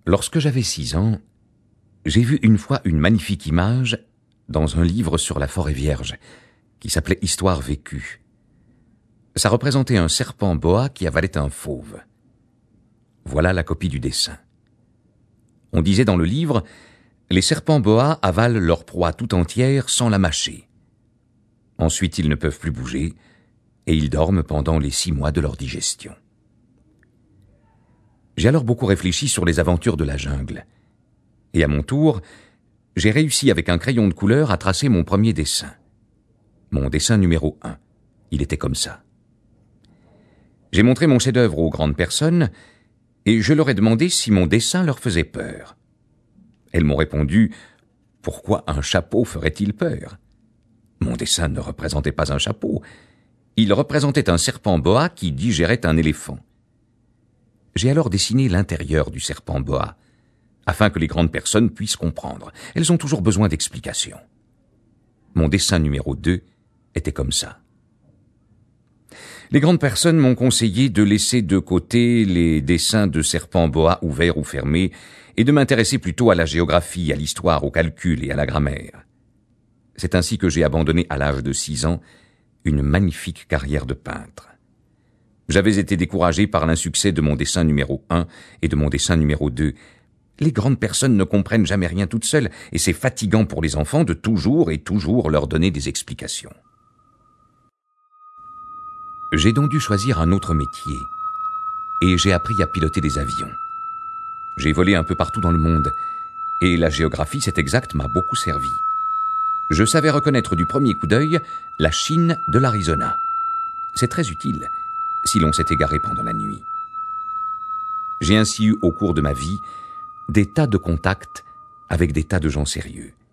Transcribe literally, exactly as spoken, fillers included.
Lorsque j'avais six ans, j'ai vu une fois une magnifique image dans un livre sur la forêt vierge, qui s'appelait Histoire vécue. Ça représentait un serpent boa qui avalait un fauve. Voilà la copie du dessin. On disait dans le livre, les serpents boa avalent leur proie tout entière sans la mâcher. Ensuite, ils ne peuvent plus bouger, et ils dorment pendant les six mois de leur digestion. J'ai alors beaucoup réfléchi sur les aventures de la jungle. Et à mon tour, j'ai réussi avec un crayon de couleur à tracer mon premier dessin. Mon dessin numéro un. Il était comme ça. J'ai montré mon chef-d'œuvre aux grandes personnes et je leur ai demandé si mon dessin leur faisait peur. Elles m'ont répondu « Pourquoi un chapeau ferait-il peur ?» Mon dessin ne représentait pas un chapeau. Il représentait un serpent boa qui digérait un éléphant. J'ai alors dessiné l'intérieur du serpent boa, afin que les grandes personnes puissent comprendre. Elles ont toujours besoin d'explications. Mon dessin numéro deux était comme ça. Les grandes personnes m'ont conseillé de laisser de côté les dessins de serpents boa ouverts ou fermés et de m'intéresser plutôt à la géographie, à l'histoire, au calcul et à la grammaire. C'est ainsi que j'ai abandonné à l'âge de six ans une magnifique carrière de peintre. J'avais été découragé par l'insuccès de mon dessin numéro un et de mon dessin numéro deux. Les grandes personnes ne comprennent jamais rien toutes seules et c'est fatigant pour les enfants de toujours et toujours leur donner des explications. J'ai donc dû choisir un autre métier et j'ai appris à piloter des avions. J'ai volé un peu partout dans le monde et la géographie, c'est exact, m'a beaucoup servi. Je savais reconnaître du premier coup d'œil la Chine de l'Arizona. C'est très utile si l'on s'est égaré pendant la nuit. J'ai ainsi eu au cours de ma vie des tas de contacts avec des tas de gens sérieux.